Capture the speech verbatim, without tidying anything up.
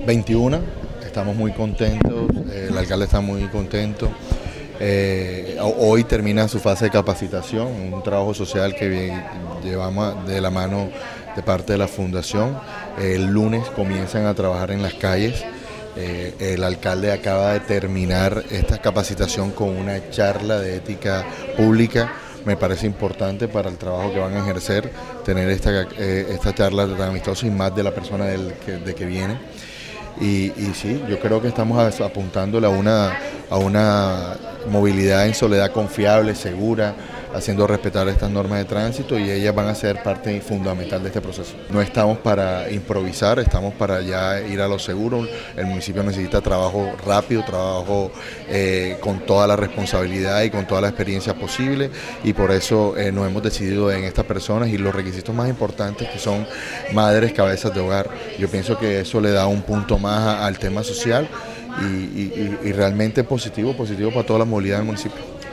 veintiuno, estamos muy contentos, eh, el alcalde está muy contento. Eh, hoy termina su fase de capacitación, un trabajo social que llevamos de la mano de parte de la fundación. El lunes comienzan a trabajar en las calles. Eh, el alcalde acaba de terminar esta capacitación con una charla de ética pública. Me parece importante para el trabajo que van a ejercer tener esta, eh, esta charla tan amistosa y más de la persona del, que, de que viene. Y, y sí, yo creo que estamos apuntándole a una, a una movilidad en soledad confiable, segura, haciendo respetar estas normas de tránsito, y ellas van a ser parte fundamental de este proceso. No estamos para improvisar, estamos para ya ir a lo seguro. El municipio necesita trabajo rápido, trabajo eh, con toda la responsabilidad y con toda la experiencia posible, y por eso eh, nos hemos decidido en estas personas y los requisitos más importantes, que son madres, cabezas de hogar. Yo pienso que eso le da un punto más al tema social y, y, y realmente positivo, positivo para toda la movilidad del municipio.